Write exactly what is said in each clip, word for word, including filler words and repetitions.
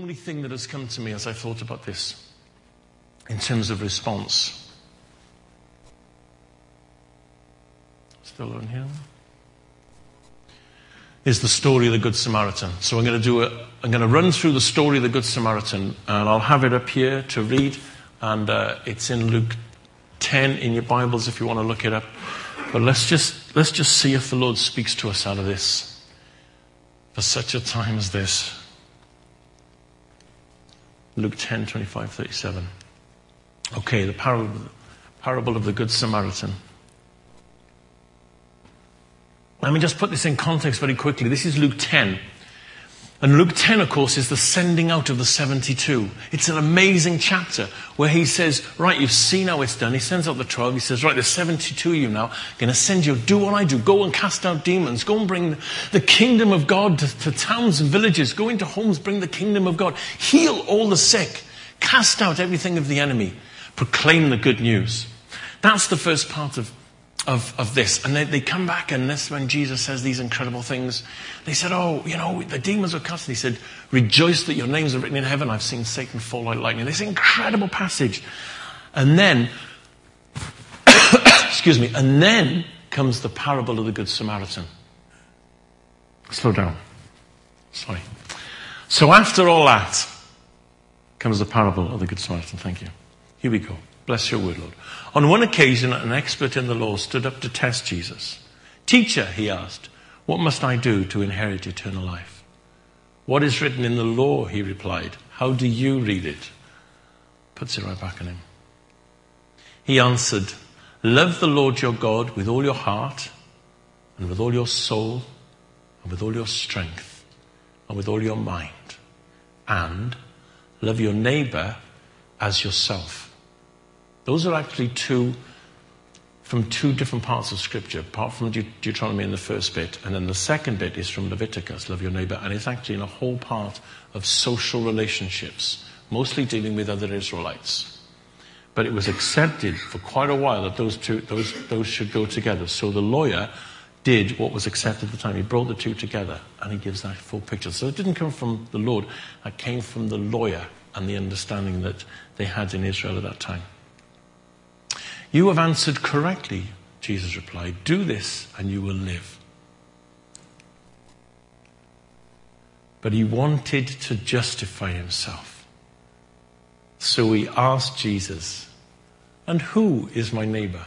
only thing that has come to me as I thought about this in terms of response. Still on here. Is the story of the Good Samaritan. So I'm going to do a, I'm going to run through the story of the Good Samaritan, and I'll have it up here to read, and uh, it's in Luke ten in your Bibles if you want to look it up. But let's just let's just see if the Lord speaks to us out of this for such a time as this. Luke ten, twenty-five, thirty-seven. Okay, the parable, parable of the Good Samaritan. Let me just put this in context very quickly. This is Luke ten. And Luke ten, of course, is the sending out of the seventy-two. It's an amazing chapter where he says, right, you've seen how it's done. He sends out the twelve. He says, right, there's seventy-two of you now. I'm going to send you. Do what I do. Go and cast out demons. Go and bring the kingdom of God to, to towns and villages. Go into homes. Bring the kingdom of God. Heal all the sick. Cast out everything of the enemy. Proclaim the good news. That's the first part of Of, of this. And they, they come back, and this when Jesus says these incredible things. They said, oh, you know, the demons were cast. He said, rejoice that your names are written in heaven. I've seen Satan fall like lightning. This incredible passage. And then, excuse me, and then comes the parable of the Good Samaritan. Slow down. Sorry. So after all that comes the parable of the Good Samaritan. Thank you. Here we go. Bless your word, Lord. On one occasion, an expert in the law stood up to test Jesus. Teacher, he asked, what must I do to inherit eternal life? What is written in the law, he replied. How do you read it? Puts it right back on him. He answered, love the Lord your God with all your heart and with all your soul and with all your strength and with all your mind. And love your neighbor as yourself. Those are actually two, from two different parts of Scripture, apart from Deut- Deuteronomy in the first bit, and then the second bit is from Leviticus, love your neighbor, and it's actually in a whole part of social relationships, mostly dealing with other Israelites. But it was accepted for quite a while that those two, those, those should go together. So the lawyer did what was accepted at the time. He brought the two together, and he gives that full picture. So it didn't come from the Lord, it came from the lawyer and the understanding that they had in Israel at that time. You have answered correctly, Jesus replied. Do this and you will live. But he wanted to justify himself. So he asked Jesus, and who is my neighbor?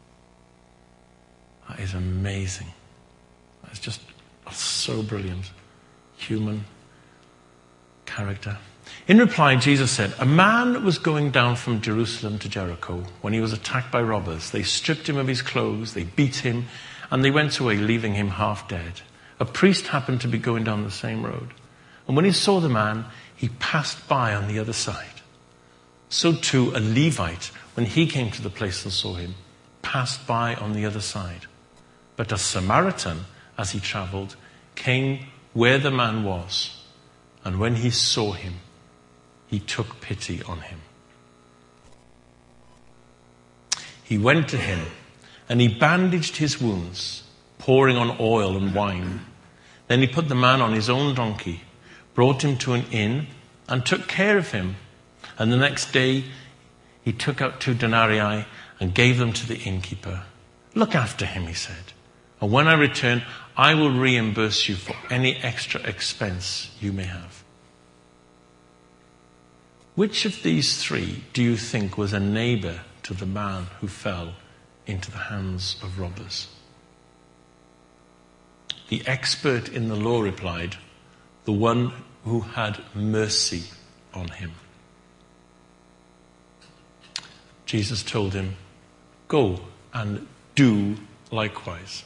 That is amazing. That's just so brilliant. Human character. In reply, Jesus said, a man was going down from Jerusalem to Jericho when he was attacked by robbers. They stripped him of his clothes, they beat him, and they went away, leaving him half dead. A priest happened to be going down the same road. And when he saw the man, he passed by on the other side. So too a Levite, when he came to the place and saw him, passed by on the other side. But a Samaritan, as he traveled, came where the man was. And when he saw him, he took pity on him. He went to him and he bandaged his wounds, pouring on oil and wine. Then he put the man on his own donkey, brought him to an inn and took care of him. And the next day he took out two denarii and gave them to the innkeeper. Look after him, he said. And when I return, I will reimburse you for any extra expense you may have. Which of these three do you think was a neighbor to the man who fell into the hands of robbers? The expert in the law replied, the one who had mercy on him. Jesus told him, go and do likewise.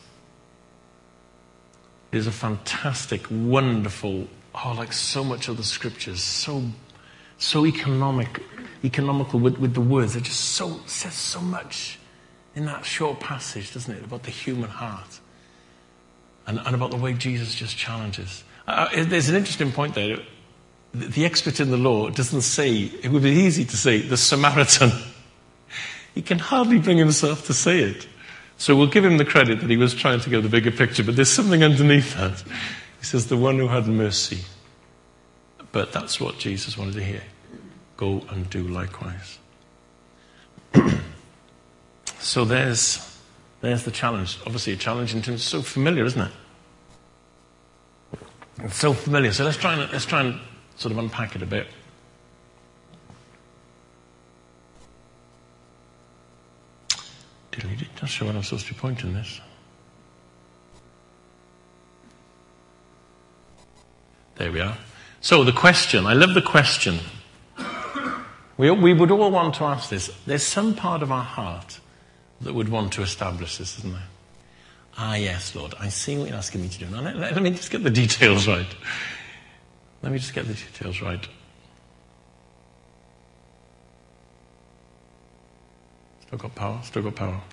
It is a fantastic, wonderful, oh, like so much of the scriptures, so So economic, economical with, with the words. It just so says so much in that short passage, doesn't it, about the human heart and, and about the way Jesus just challenges. Uh, there's an interesting point there. The, the expert in the law doesn't say, it would be easy to say, the Samaritan. He can hardly bring himself to say it. So we'll give him the credit that he was trying to get the bigger picture, but there's something underneath that. He says, the one who had mercy. But that's what Jesus wanted to hear. Go and do likewise. So there's there's the challenge. Obviously a challenge in terms of so familiar, isn't it? It's so familiar. So let's try and let's try and sort of unpack it a bit. Not sure what I'm supposed to be pointing this. There we are. So the question, I love the question. We, we would all want to ask this. There's some part of our heart that would want to establish this, isn't there? Ah, yes, Lord, I see what you're asking me to do. Now, let, let me just get the details right. Let me just get the details right. Still got power, still got power.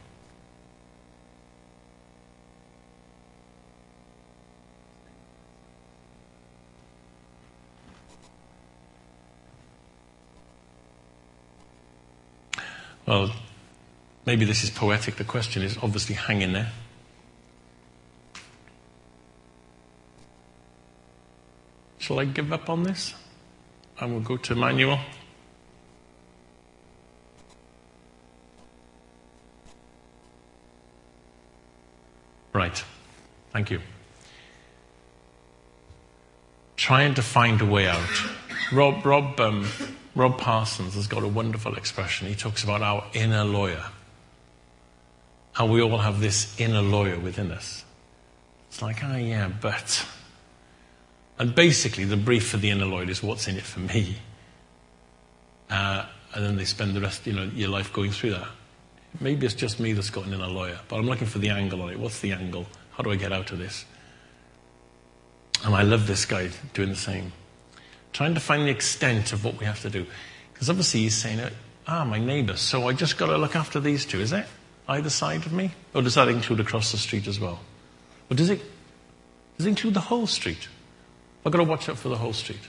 Well, maybe this is poetic. The question is obviously hanging there. Shall I give up on this? And we'll go to manual. Right. Thank you. Trying to find a way out. Rob, Rob, um, Rob Parsons has got a wonderful expression. He talks about our inner lawyer. How we all have this inner lawyer within us. It's like, oh yeah, but... And basically the brief for the inner lawyer is what's in it for me. Uh, and then they spend the rest, you know, your life going through that. Maybe it's just me that's got an inner lawyer, but I'm looking for the angle on it. What's the angle? How do I get out of this? And I love this guy doing the same. Trying to find the extent of what we have to do. Because obviously he's saying, ah, my neighbour, so I just got to look after these two, is it? Either side of me? Or does that include across the street as well? Or does it, does it include the whole street? I've got to watch out for the whole street.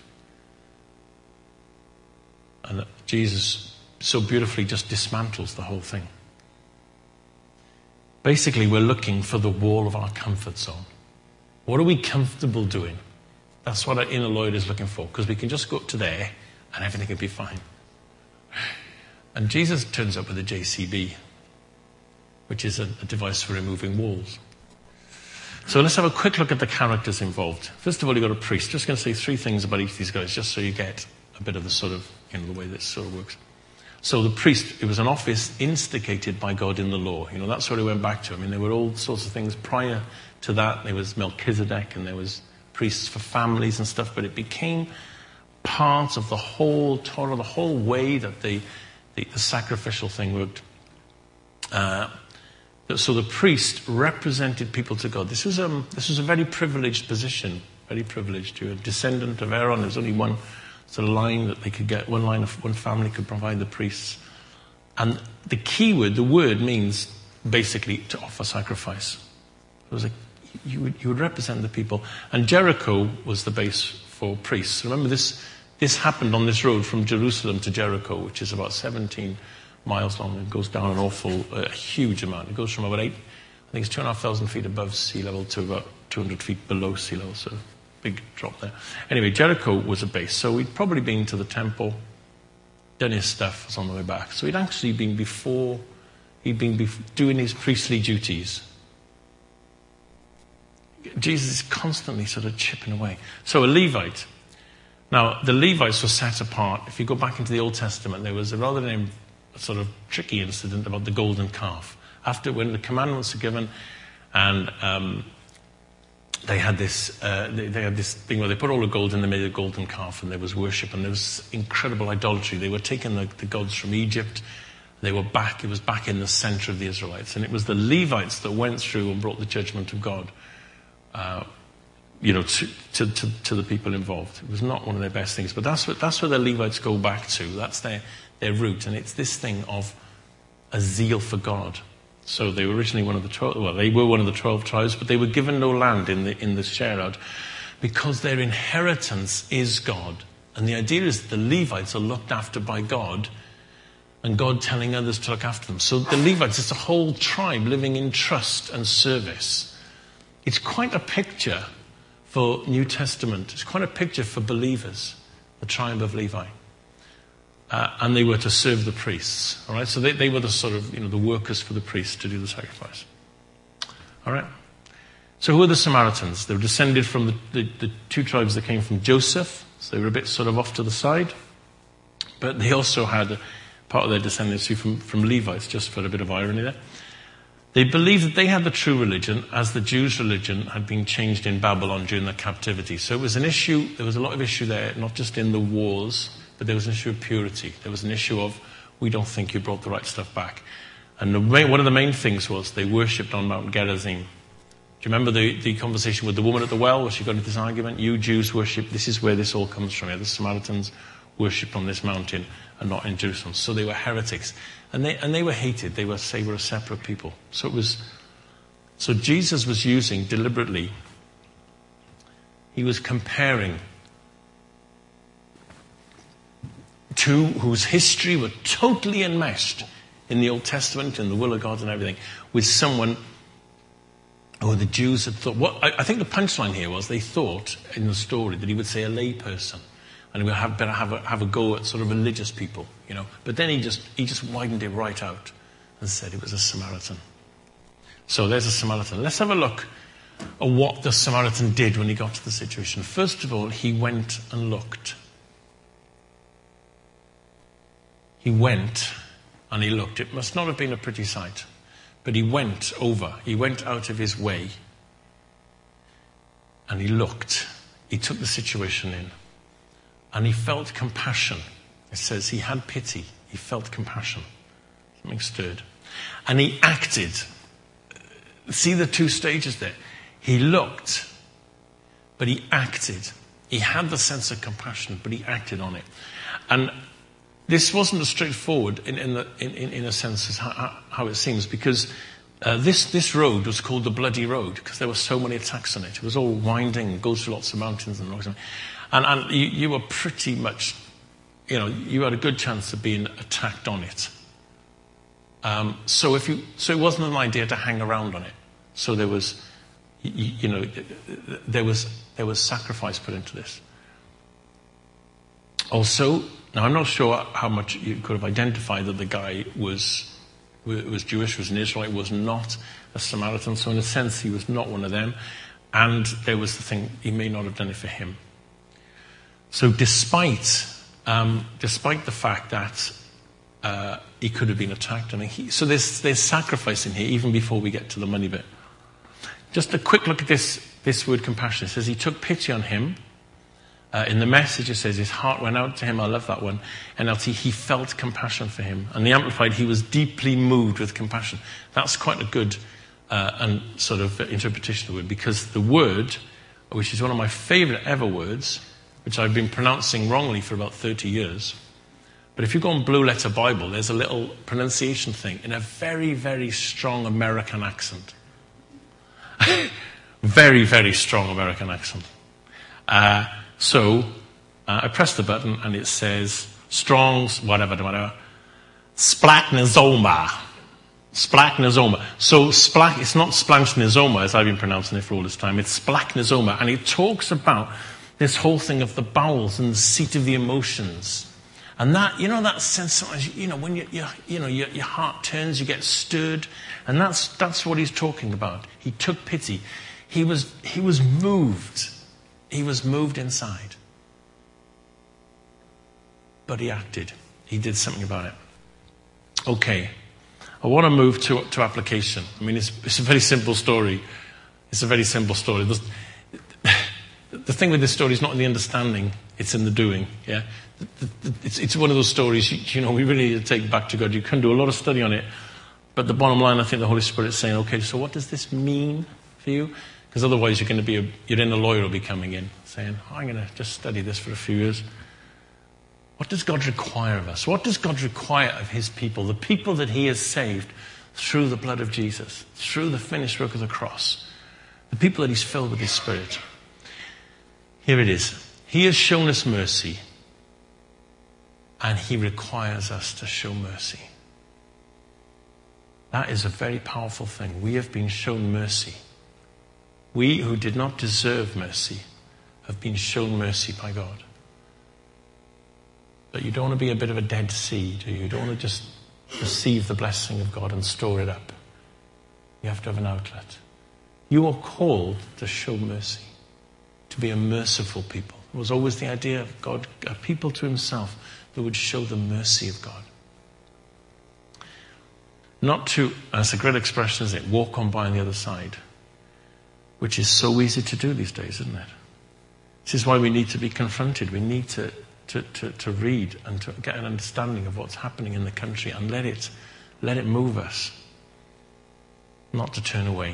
And Jesus so beautifully just dismantles the whole thing. Basically, we're looking for the wall of our comfort zone. What are we comfortable doing? That's what our inner lawyer is looking for, because we can just go up to there and everything will be fine. And Jesus turns up with a J C B, which is a, a device for removing walls. So let's have a quick look at the characters involved. First of all, you've got a priest. Just going to say three things about each of these guys, just so you get a bit of the sort of, you know, the way this sort of works. So the priest, it was an office instigated by God in the law. You know, that's what he went back to. I mean, there were all sorts of things prior to that. There was Melchizedek and there was priests for families and stuff, but it became part of the whole Torah, the whole way that the, the, the sacrificial thing worked. Uh, so the priest represented people to God. This was, um, this was a very privileged position, very privileged. You're a descendant of Aaron. There's only one sort of line that they could get, one line of one family could provide the priests. And the key word, the word means basically to offer sacrifice. It was a You would, you would represent the people. And Jericho was the base for priests. Remember, this this happened on this road from Jerusalem to Jericho, which is about seventeen miles long. It goes down an awful, a uh, huge amount. It goes from about eight, I think it's two and a half thousand feet above sea level to about two hundred feet below sea level. So big drop there. Anyway, Jericho was a base. So he'd probably been to the temple, done his stuff, was on the way back. So he'd actually been before, he'd been bef- doing his priestly duties. Jesus is constantly sort of chipping away. So a Levite. Now, the Levites were set apart. If you go back into the Old Testament, there was a rather name, a sort of tricky incident about the golden calf. After, when the commandments were given, and um, they had this, uh, they, they had this thing where they put all the gold in, they made a golden calf, and there was worship, and there was incredible idolatry. They were taking the, the gods from Egypt. They were back. It was back in the center of the Israelites, and it was the Levites that went through and brought the judgment of God. Uh, you know, to, to, to, to the people involved. It was not one of their best things, but that's what, that's where the Levites go back to. That's their, their root, and it's this thing of a zeal for God. So they were originally one of the twelve, well, they were one of the twelve tribes, but they were given no land in the, in the share out because their inheritance is God. And the idea is that the Levites are looked after by God, and God telling others to look after them. So the Levites, it's a whole tribe living in trust and service. It's quite a picture for New Testament. It's quite a picture for believers. the tribe of Levi. Uh, and they were to serve the priests. All right, so they, they were the sort of, you know, the workers for the priests to do the sacrifice. All right. So who are the Samaritans? They were descended from the, the, the two tribes that came from Joseph. So they were a bit sort of off to the side. But they also had a, part of their descendancy from, from Levites, just for a bit of irony there. They believed that they had the true religion as the Jews' religion had been changed in Babylon during the captivity. So it was an issue, there was a lot of issue there, not just in the wars, but there was an issue of purity. There was an issue of, we don't think you brought the right stuff back. And the main, one of the main things was they worshipped on Mount Gerizim. Do you remember the, the conversation with the woman at the well where she got into this argument? You Jews worship, this is where this all comes from. Yeah, the Samaritans worshipped on this mountain and not in Jerusalem. So they were heretics. And they, and they were hated. They were, they were a separate people. So it was, so Jesus was using deliberately, he was comparing two whose history were totally enmeshed in the Old Testament and the will of God and everything, with someone who the Jews had thought. What I, I think the punchline here was they thought in the story that he would say a lay person, and he would have better have a, have a go at sort of religious people, you know. But then he just he just widened it right out and said it was a Samaritan. So there's a Samaritan. Let's have a look at what the Samaritan did when he got to the situation. First of all, he went and looked. He went and he looked. It must not have been a pretty sight. But he went over. He went out of his way. And he looked. He took the situation in. And he felt compassion. It says he had pity. He felt compassion. Something stirred. And he acted. See the two stages there. He looked, but he acted. He had the sense of compassion, but he acted on it. And this wasn't as straightforward in, in, the, in, in a sense as how, how it seems, because uh, this, this road was called the Bloody Road because there were so many attacks on it. It was all winding, goes through lots of mountains and rocks. And, and you, you were pretty much, you know, you had a good chance of being attacked on it. Um, so if you, so it wasn't an idea to hang around on it. So there was, you, you know, there was there was sacrifice put into this. Also, now I'm not sure how much you could have identified that the guy was was Jewish, was an Israelite, was not a Samaritan. So in a sense, he was not one of them. And there was the thing, he may not have done it for him. So despite um, despite the fact that uh, he could have been attacked, and he, so there's there's sacrifice in here even before we get to the money bit. Just a quick look at this this word compassion. It says he took pity on him. Uh, in the Message, it says his heart went out to him. I love that one. N L T, he felt compassion for him. And the Amplified, he was deeply moved with compassion. That's quite a good uh, and sort of interpretation of the word, because the word, which is one of my favorite ever words, which I've been pronouncing wrongly for about thirty years. But if you go on Blue Letter Bible, there's a little pronunciation thing in a very, very strong American accent. Very, very strong American accent. Uh, so, uh, I press the button and it says, Strong's, whatever, whatever, splachnosoma. Splachnosoma. So, splach, it's not splachnosoma as I've been pronouncing it for all this time, it's splachnosoma. And it talks about this whole thing of the bowels and the seat of the emotions. And that, you know, that sense, sometimes, you know, when you, you, you know, your, your heart turns, you get stirred. And that's, that's what he's talking about. He took pity. He was, he was moved. He was moved inside. But he acted. He did something about it. Okay. I want to move to, to application. I mean, it's, it's a very simple story. It's a very simple story. The, the thing with this story is not in the understanding, it's in the doing. Yeah, It's, it's one of those stories, you, you know, we really need to take back to God. You can do a lot of study on it. But the bottom line, I think the Holy Spirit is saying, okay, so what does this mean for you? Because otherwise you're going to be, a, your inner lawyer will be coming in saying, oh, I'm going to just study this for a few years. What does God require of us? What does God require of his people? The people that he has saved through the blood of Jesus, through the finished work of the cross. The people that he's filled with his Spirit. Here it is. He has shown us mercy. And he requires us to show mercy. That is a very powerful thing. We have been shown mercy. We who did not deserve mercy have been shown mercy by God. But you don't want to be a bit of a dead sea, do you? You don't want to just receive the blessing of God and store it up. You have to have an outlet. You are called to show mercy, to be a merciful people. It was always the idea of God, a people to himself that would show the mercy of God. Not to, as a great expression is it, walk on by on the other side, which is so easy to do these days, isn't it? This is why we need to be confronted. We need to, to, to, to read and to get an understanding of what's happening in the country and let it, let it move us, not to turn away.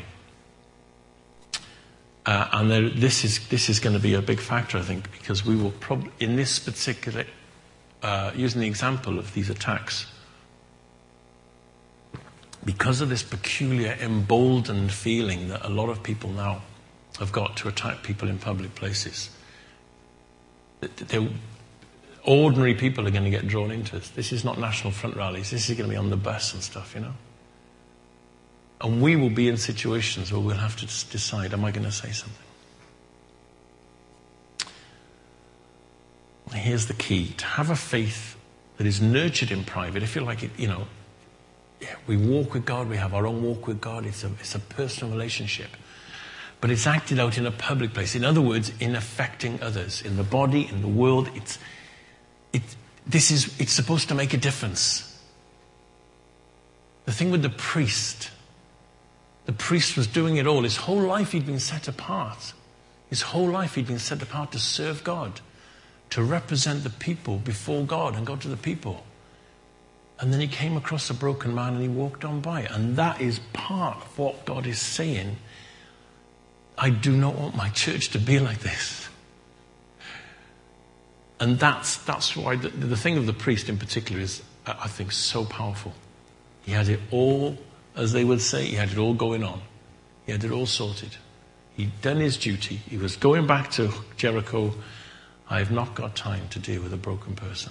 Uh, and there, this is this is going to be a big factor, I think, because we will probably, in this particular, uh, using the example of these attacks, because of this peculiar emboldened feeling that a lot of people now have got to attack people in public places, ordinary people are going to get drawn into this. This is not National Front rallies. This is going to be on the bus and stuff, you know. And we will be in situations where we'll have to just decide, am I going to say something? Here's the key. To have a faith that is nurtured in private, if you like it, you know, yeah, we walk with God, we have our own walk with God, it's a, it's a personal relationship. But it's acted out in a public place. In other words, in affecting others, in the body, in the world. It's, it, this is, it's supposed to make a difference. The thing with the priest, the priest was doing it all. His whole life he'd been set apart. His whole life he'd been set apart to serve God, to represent the people before God and God to the people. And then he came across a broken man and he walked on by. And that is part of what God is saying. I do not want my church to be like this. And that's that's why the, the thing of the priest in particular is, I think, so powerful. He had it all, as they would say, he had it all going on. He had it all sorted. He'd done his duty. He was going back to Jericho. I have not got time to deal with a broken person.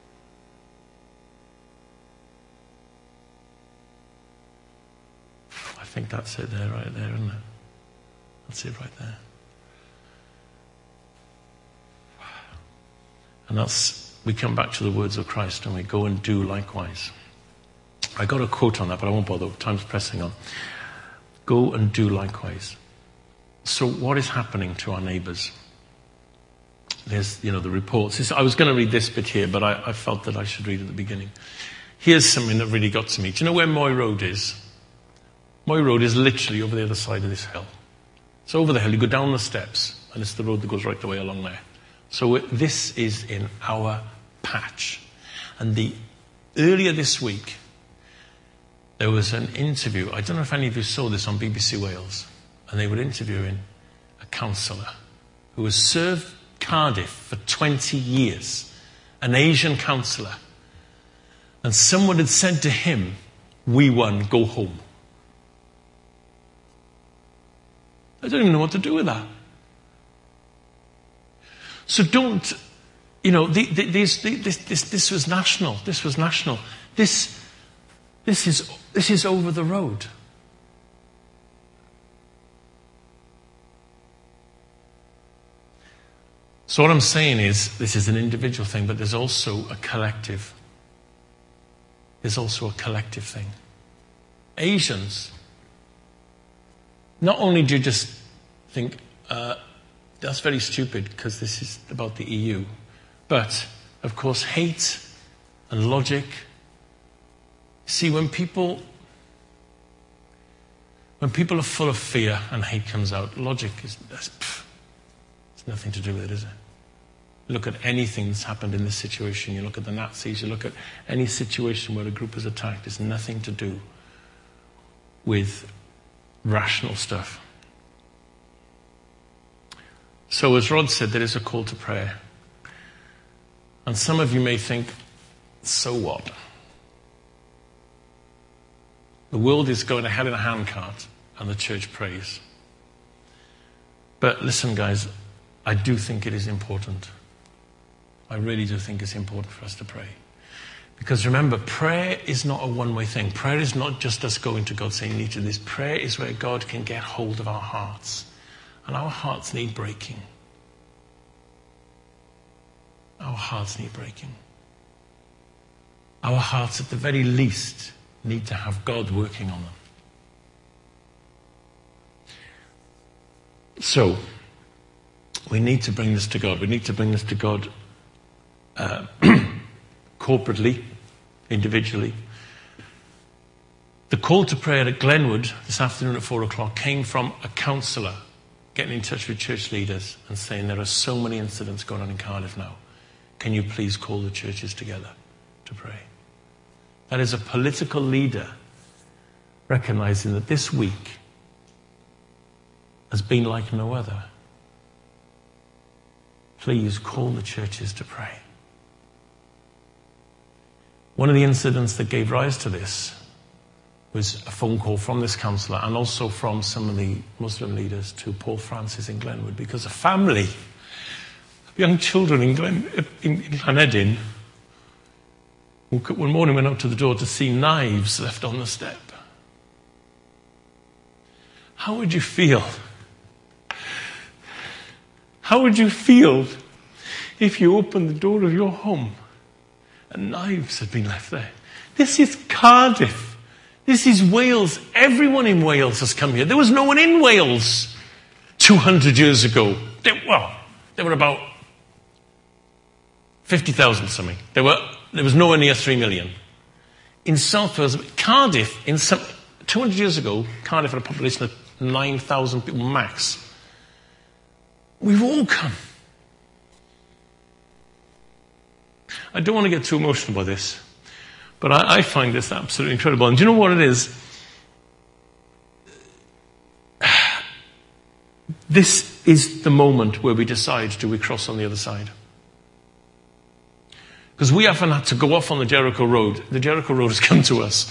I think that's it there, right there, isn't it? That's it right there. And that's, we come back to the words of Christ and we go and do likewise. I got a quote on that, but I won't bother. Time's pressing on. Go and do likewise. So what is happening to our neighbours? There's, you know, the reports. This, I was going to read this bit here, but I, I felt that I should read at the beginning. Here's something that really got to me. Do you know where Moy Road is? Moy Road is literally over the other side of this hill. So over the hill, you go down the steps, and it's the road that goes right the way along there. So it, this is in our patch. And the earlier this week, there was an interview. I don't know if any of you saw this on B B C Wales. And they were interviewing a councillor who has served Cardiff for twenty years, an Asian councillor. And someone had said to him, "We won, go home." I don't even know what to do with that. So don't, you know, the, the, this, this, this, this was national. This was national. This, this is, this is over the road. So what I'm saying is, this is an individual thing, but there's also a collective. There's also a collective thing. Asians, not only do you just think, uh, that's very stupid because this is about the E U, but, of course, hate and logic. See, when people, when people are full of fear and hate comes out, logic is, that's, pff, it's nothing to do with it, is it? Look at anything that's happened in this situation. You look at the Nazis, you look at any situation where a group is attacked. It's nothing to do with rational stuff. So as Rod said, there is a call to prayer. And some of you may think, so what? The world is going ahead in a handcart and the church prays. But listen, guys, I do think it is important. I really do think it's important for us to pray. Because remember, prayer is not a one-way thing. Prayer is not just us going to God saying, you need to do this. Prayer is where God can get hold of our hearts. And our hearts need breaking. Our hearts need breaking. our hearts at the very least need to have God working on them. So, we need to bring this to God. We need to bring this to God uh, corporately, individually. The call to prayer at Glenwood this afternoon at four o'clock came from a counsellor getting in touch with church leaders and saying there are so many incidents going on in Cardiff now. Can you please call the churches together to pray? That is a political leader recognizing that this week has been like no other. Please call the churches to pray. One of the incidents that gave rise to this was a phone call from this counsellor and also from some of the Muslim leaders to Paul Francis in Glenwood, because a family of young children in, Glen, in, in Llanedin one morning went up to the door to see knives left on the step. How would you feel? How would you feel if you opened the door of your home and knives had been left there? This is Cardiff. This is Wales. Everyone in Wales has come here. There was no one in Wales two hundred years ago. There, well, there were about fifty thousand something. There were, there was nowhere near three million. In South Wales, Cardiff, in some, two hundred years ago, Cardiff had a population of nine thousand people max. We've all come. I don't want to get too emotional about this, but I, I find this absolutely incredible. And do you know what it is? This is the moment where we decide, do we cross on the other side? Because we often had to go off on the Jericho Road. The Jericho Road has come to us.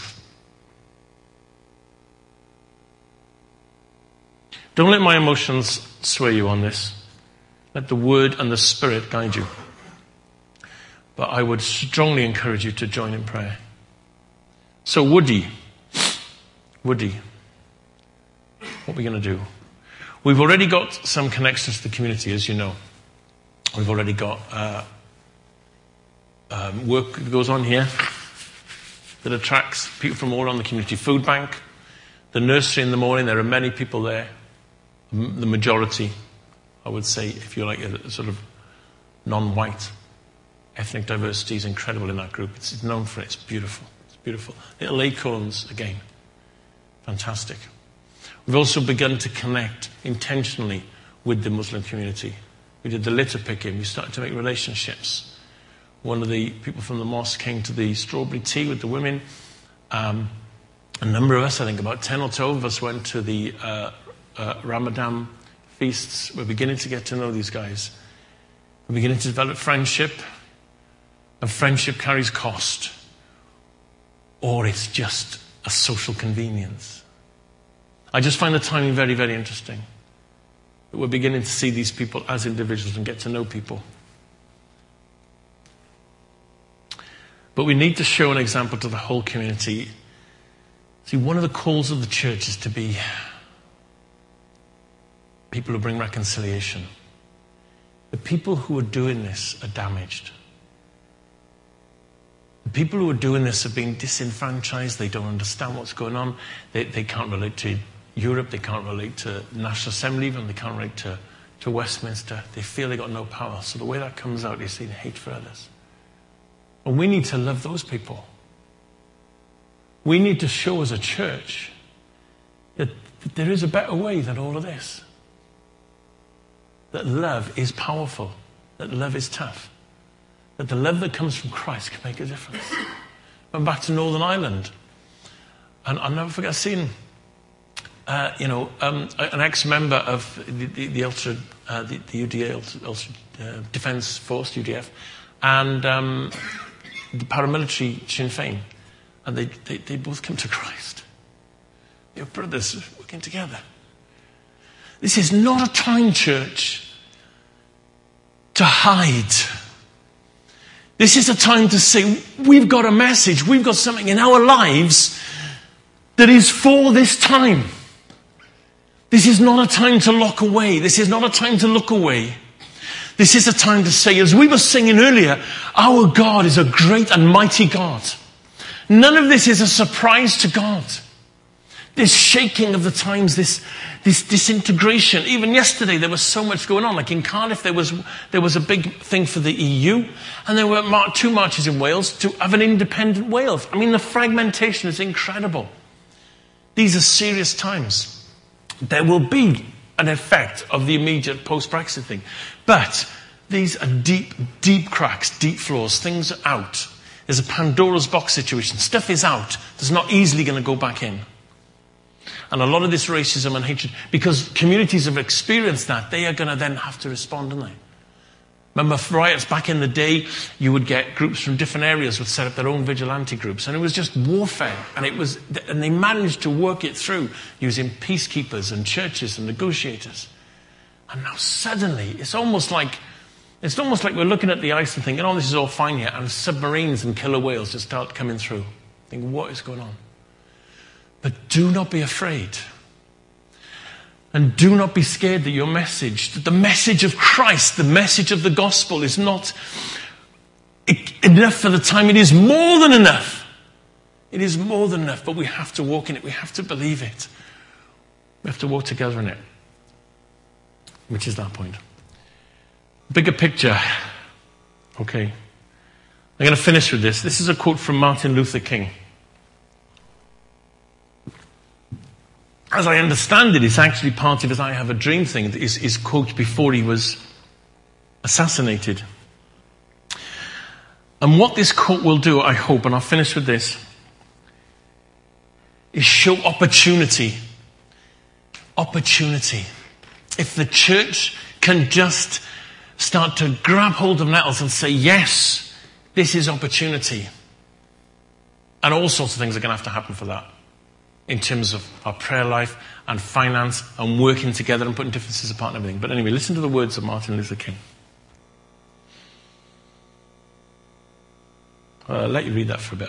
Don't let my emotions sway you on this. Let the Word and the Spirit guide you. But I would strongly encourage you to join in prayer. So Woody, Woody, what are we going to do? We've already got some connections to the community, as you know. We've already got uh, um, work that goes on here that attracts people from all around the community. Food bank, the nursery in the morning, there are many people there. The majority, I would say, if you like, a sort of non-white. Ethnic diversity is incredible in that group. It's, it's known for it. It's beautiful. It's beautiful. Little acorns, again. Fantastic. We've also begun to connect intentionally with the Muslim community. We did the litter picking. We started to make relationships. One of the people from the mosque came to the strawberry tea with the women. Um, a number of us, I think about ten or twelve of us, went to the uh, uh, Ramadan feasts. We're beginning to get to know these guys. We're beginning to develop friendship. And friendship carries cost. Or it's just a social convenience. I just find the timing very, very interesting. That we're beginning to see these people as individuals and get to know people. But we need to show an example to the whole community. See, one of the calls of the church is to be people who bring reconciliation. The people who are doing this are damaged. The people who are doing this have been disenfranchised. They don't understand what's going on. They, they can't relate to Europe. They can't relate to the National Assembly even. They can't relate to, to Westminster. They feel they've got no power. So the way that comes out is seeing hate for others. And we need to love those people. We need to show as a church that, that there is a better way than all of this. That love is powerful. That love is tough. That the love that comes from Christ can make a difference. Went back to Northern Ireland. And I'll never forget seeing, uh, you know, um, an ex-member of the, the, the Ulster, uh, the, the U D A, Ulster, Ulster uh, Defence Force, U D F, and um, the paramilitary Sinn Féin. And they, they, they both come to Christ. Your brothers working together. This is not a time, church, to hide. This is a time to say, we've got a message, we've got something in our lives that is for this time. This is not a time to lock away. This is not a time to look away. This is a time to say, as we were singing earlier, our God is a great and mighty God. None of this is a surprise to God. This shaking of the times, this, this disintegration. Even yesterday there was so much going on. Like in Cardiff there was, there was a big thing for the E U, and there were mar- two marches in Wales to have an independent Wales. I mean, the fragmentation is incredible. These are serious times. There will be an effect of the immediate post-Brexit thing. But these are deep, deep cracks, deep flaws. Things are out. There's a Pandora's box situation. Stuff is out. It's not easily going to go back in. And a lot of this racism and hatred, because communities have experienced that, they are going to then have to respond, aren't they? Remember riots back in the day, you would get groups from different areas would set up their own vigilante groups, and it was just warfare. And it was, and they managed to work it through using peacekeepers and churches and negotiators. And now suddenly, it's almost like it's almost like we're looking at the ice and thinking, "Oh, this is all fine here," and submarines and killer whales just start coming through. Thinking, what is going on? But do not be afraid. And do not be scared that your message, that the message of Christ, the message of the gospel is not enough for the time. It is more than enough. It is more than enough, but we have to walk in it. We have to believe it. We have to walk together in it. Which is that point. Bigger picture. Okay. I'm going to finish with this. This is a quote from Martin Luther King. As I understand it, it's actually part of his I Have a Dream thing, his, his quote before he was assassinated. And what this quote will do, I hope, and I'll finish with this, is show opportunity. Opportunity. If the church can just start to grab hold of nettles and say, yes, this is opportunity. And all sorts of things are going to have to happen for that. In terms of our prayer life and finance and working together and putting differences apart and everything. But anyway, listen to the words of Martin Luther King. I'll let you read that for a bit.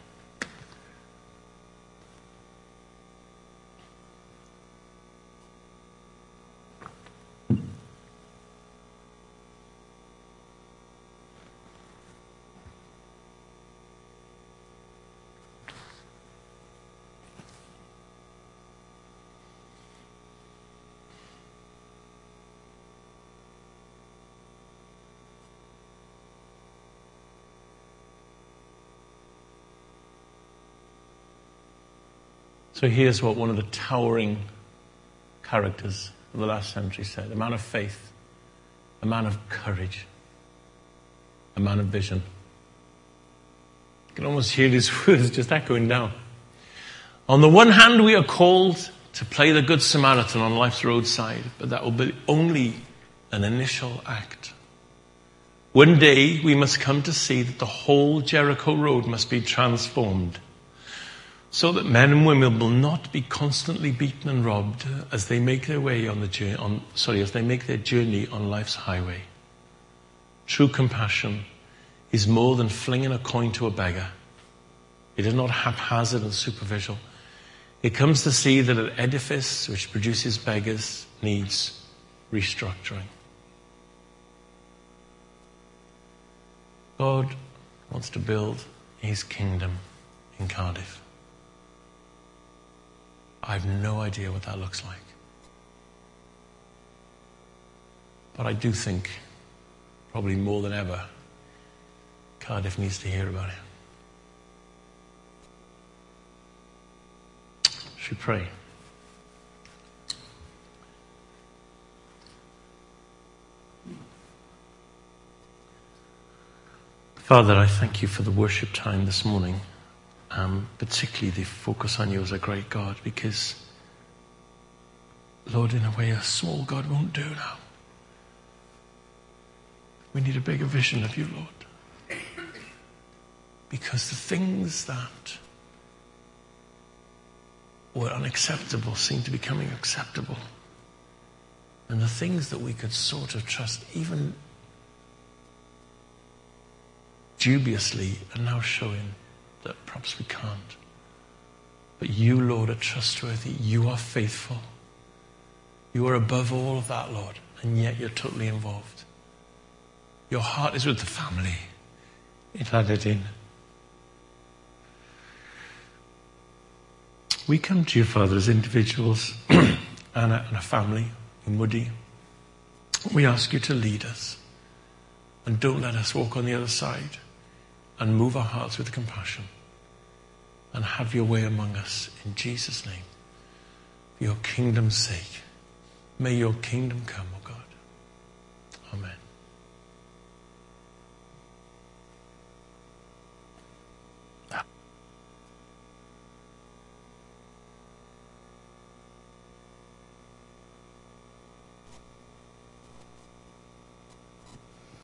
So here's what one of the towering characters of the last century said. A man of faith, a man of courage, a man of vision. You can almost hear his words just echoing down. On the one hand, we are called to play the Good Samaritan on life's roadside, but that will be only an initial act. One day, we must come to see that the whole Jericho road must be transformed, so that men and women will not be constantly beaten and robbed as they make their way on the journey, on, sorry, as they make their journey on life's highway. True compassion is more than flinging a coin to a beggar. It is not haphazard and superficial. It comes to see that an edifice which produces beggars needs restructuring. God wants to build his kingdom in Cardiff. I have no idea what that looks like. But I do think, probably more than ever, Cardiff needs to hear about it. Should we pray? Father, I thank you for the worship time this morning. Um, particularly the focus on you as a great God, because, Lord, in a way a small God won't do now. We need a bigger vision of you, Lord. Because the things that were unacceptable seem to be becoming acceptable. And the things that we could sort of trust, even dubiously, are now showing that perhaps we can't. But you, Lord, are trustworthy. You are faithful. You are above all of that, Lord, and yet you're totally involved. Your heart is with the family. It had it in. we come to you, Father, as individuals and, a, and a family in Woody. We ask you to lead us. And don't let us walk on the other side and move our hearts with compassion. And have your way among us in Jesus' name. For your kingdom's sake. May your kingdom come, O God. Amen.